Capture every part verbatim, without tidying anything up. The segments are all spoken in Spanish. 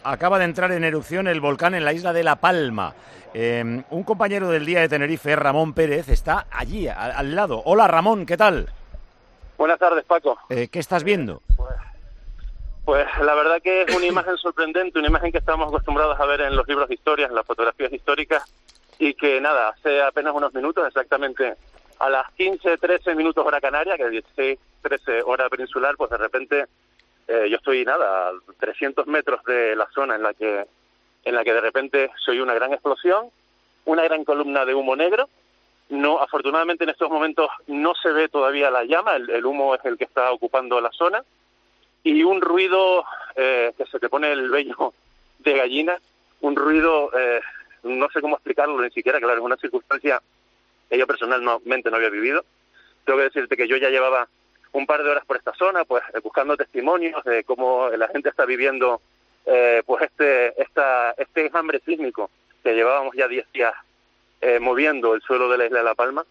Acaba de entrar en erupción el volcán en la isla de La Palma. Eh, un compañero del Día de Tenerife, Ramón Pérez, está allí, al, al lado. Hola Ramón, ¿qué tal? Buenas tardes, Paco. Eh, ¿Qué estás viendo? Pues, pues la verdad que es una imagen sorprendente, una imagen que estamos acostumbrados a ver en los libros de historia, en las fotografías históricas, y que nada, hace apenas unos minutos, exactamente a las quince, trece minutos hora canaria, que es dieciséis, trece hora peninsular, pues de repente eh, yo estoy nada, a trescientos metros de la zona en la que en la que de repente se oye una gran explosión, una gran columna de humo negro. No, afortunadamente en estos momentos no se ve todavía la llama, el, el humo es el que está ocupando la zona, y un ruido eh, que se te pone el vello de gallina, un ruido, eh, no sé cómo explicarlo ni siquiera, claro, es una circunstancia que yo personalmente no había vivido. Tengo que decirte que yo ya llevaba un par de horas por esta zona, pues buscando testimonios de cómo la gente está viviendo eh, pues este esta este enjambre sísmico que llevábamos ya diez días eh, moviendo el suelo de la isla de La Palma.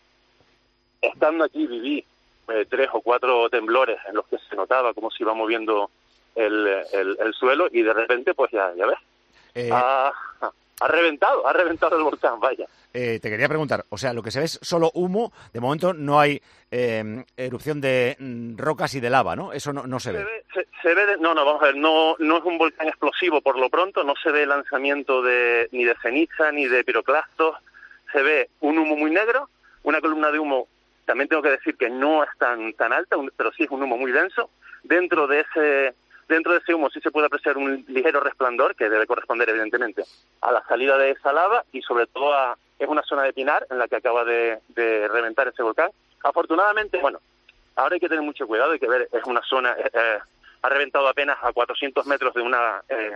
Estando aquí viví eh, tres o cuatro temblores en los que se notaba cómo se iba moviendo el, el, el suelo, y de repente pues ya, ya ves, Eh... ha, ha reventado, ha reventado el volcán, vaya. Eh, te quería preguntar, o sea, lo que se ve es solo humo, de momento no hay eh, erupción de mm, rocas y de lava, ¿no? Eso no, no se, se ve. ve se, se ve de, no, no, vamos a ver, no, no es un volcán explosivo por lo pronto, no se ve lanzamiento de ni de ceniza ni de piroclastos, se ve un humo muy negro, una columna de humo, también tengo que decir que no es tan, tan alta, un, pero sí es un humo muy denso. Dentro de ese dentro de ese humo sí se puede apreciar un ligero resplandor, que debe corresponder evidentemente a la salida de esa lava, y sobre todo a... es una zona de pinar en la que acaba de, de reventar ese volcán. Afortunadamente, bueno, ahora hay que tener mucho cuidado, hay que ver, es una zona, eh, eh, ha reventado apenas a cuatrocientos metros de una eh,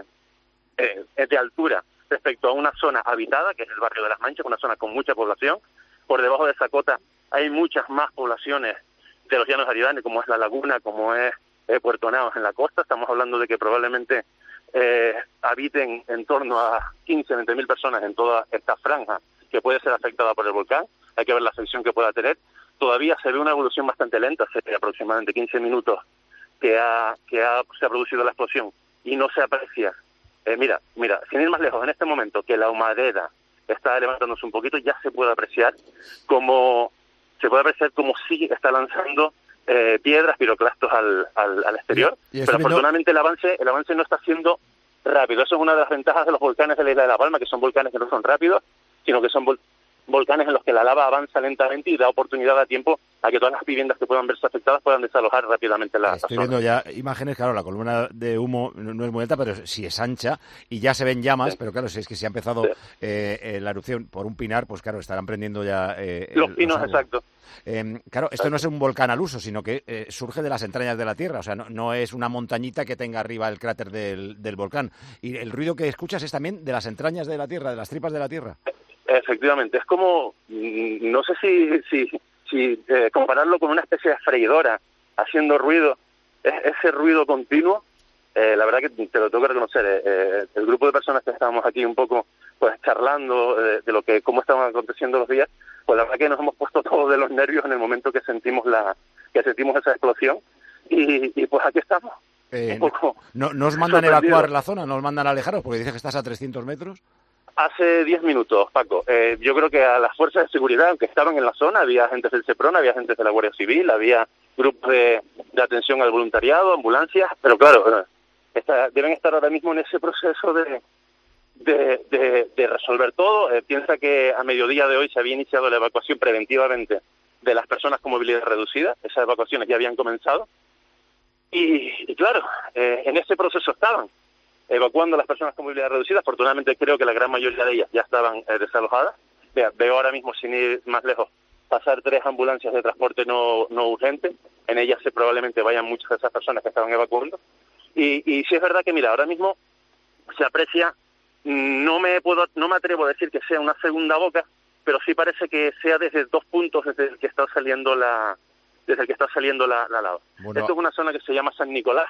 eh, de altura respecto a una zona habitada, que es el barrio de Las Manchas, una zona con mucha población. Por debajo de esa cota hay muchas más poblaciones de los llanos aridanes, como es La Laguna, como es eh, Puerto Naos en la costa. Estamos hablando de que probablemente eh, habiten en torno a quince, veinte mil personas en toda esta franja que puede ser afectada por el volcán. Hay que ver la sección que pueda tener. Todavía se ve una evolución bastante lenta, hace aproximadamente quince minutos que ha que ha, se ha producido la explosión y no se aprecia. Eh, mira, mira, sin ir más lejos, en este momento que la humareda está levantándose un poquito, ya se puede apreciar como se puede apreciar como sí está lanzando eh, piedras, piroclastos al, al, al exterior. Y, y pero viendo... afortunadamente el avance el avance no está siendo rápido. Eso es una de las ventajas de los volcanes de la isla de La Palma, que son volcanes que no son rápidos, sino que son vol volcanes en los que la lava avanza lentamente y da oportunidad a tiempo a que todas las viviendas que puedan verse afectadas puedan desalojar rápidamente la, Estoy la zona. viendo ya imágenes, claro, la columna de humo no es muy alta, pero sí es ancha y ya se ven llamas, sí. Pero claro, si es que se ha empezado sí. eh, eh, la erupción por un pinar, pues claro, estarán prendiendo ya... Eh, los el, pinos, los exacto. Eh, claro, esto no es un volcán al uso, sino que eh, surge de las entrañas de la Tierra, o sea, no, no es una montañita que tenga arriba el cráter del, del volcán. Y el ruido que escuchas es también de las entrañas de la Tierra, de las tripas de la Tierra. Efectivamente, es como, no sé si, si, si eh, compararlo con una especie de freidora haciendo ruido, es, ese ruido continuo. Eh, la verdad que te lo tengo que reconocer, eh, el grupo de personas que estábamos aquí un poco pues charlando eh, de lo que cómo estaban aconteciendo los días, pues la verdad que nos hemos puesto todos de los nervios en el momento que sentimos la que sentimos esa explosión, y, y pues aquí estamos. Eh, un poco no, ¿No os mandan evacuar la zona? ¿No os mandan alejaros? Porque dices que estás a trescientos metros. Hace diez minutos, Paco. Eh, yo creo que a las fuerzas de seguridad, aunque estaban en la zona, había agentes del SEPRON, había agentes de la Guardia Civil, había grupos de, de atención al voluntariado, ambulancias, pero claro, está, deben estar ahora mismo en ese proceso de, de, de, de resolver todo. Eh, piensa que a mediodía de hoy se había iniciado la evacuación preventivamente de las personas con movilidad reducida. Esas evacuaciones ya habían comenzado. Y, y claro, eh, en ese proceso estaban evacuando a las personas con movilidad reducida. Afortunadamente creo que la gran mayoría de ellas ya estaban eh, desalojadas. Vea, veo ahora mismo, sin ir más lejos, pasar tres ambulancias de transporte no, no urgente. En ellas se probablemente vayan muchas de esas personas que estaban evacuando. Y, y sí es verdad que, mira, ahora mismo se aprecia, no me puedo, no me atrevo a decir que sea una segunda boca, pero sí parece que sea desde dos puntos desde el que está saliendo la, desde el que está saliendo la, la lava. Bueno. Esto es una zona que se llama San Nicolás.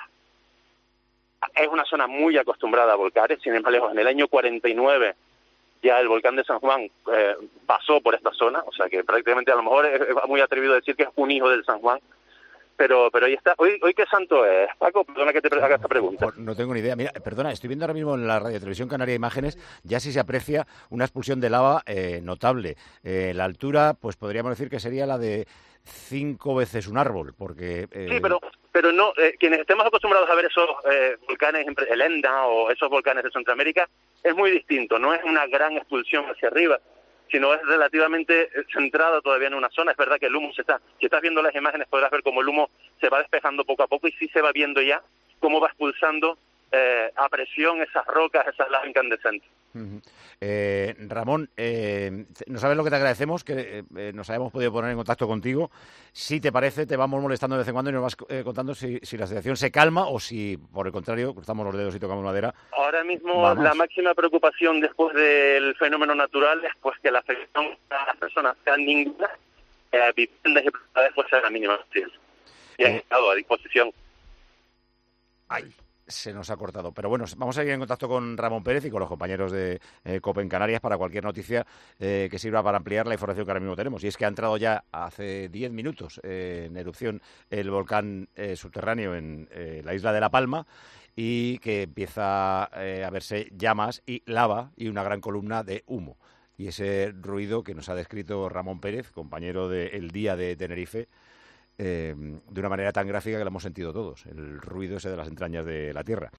Es una zona muy acostumbrada a volcanes, sin embargo, en el año cuarenta y nueve ya el volcán de San Juan eh, pasó por esta zona, o sea que prácticamente a lo mejor es muy atrevido decir que es un hijo del San Juan, Pero, pero ahí está. ¿Hoy, hoy qué santo es, Paco? Perdona que te haga esta pregunta. Pues no tengo ni idea. Mira, perdona, estoy viendo ahora mismo en la Radio Televisión Canaria Imágenes, ya sí se aprecia una expulsión de lava eh, notable. Eh, la altura, pues podríamos decir que sería la de cinco veces un árbol, porque... Eh... Sí, pero pero no, eh, quienes estemos acostumbrados a ver esos eh, volcanes, el Etna o esos volcanes de Centroamérica, es muy distinto. No es una gran expulsión hacia arriba, sino es relativamente centrada todavía en una zona. Es verdad que el humo se está... Si estás viendo las imágenes podrás ver cómo el humo se va despejando poco a poco y sí se va viendo ya cómo va expulsando eh, a presión esas rocas, esas lavas incandescentes. Uh-huh. eh, Ramón, eh, no sabes lo que te agradecemos, que eh, nos hayamos podido poner en contacto contigo. Si te parece, te vamos molestando de vez en cuando y nos vas eh, contando si, si la situación se calma o si, por el contrario, cruzamos los dedos y tocamos madera. Ahora mismo Vamos. La máxima preocupación después del fenómeno natural es pues que la afección a las personas sea ninguna, eh, viviendas y propiedades pues sea la mínima posible. Y han Eh. estado a disposición. Ay, se nos ha cortado. Pero bueno, vamos a ir en contacto con Ramón Pérez y con los compañeros de eh, COPE en Canarias para cualquier noticia eh, que sirva para ampliar la información que ahora mismo tenemos. Y es que ha entrado ya hace diez minutos eh, en erupción el volcán eh, subterráneo en eh, la isla de La Palma y que empieza eh, a verse llamas y lava y una gran columna de humo. Y ese ruido que nos ha descrito Ramón Pérez, compañero de El Día de Tenerife, Eh, de una manera tan gráfica que lo hemos sentido todos, el ruido ese de las entrañas de la Tierra.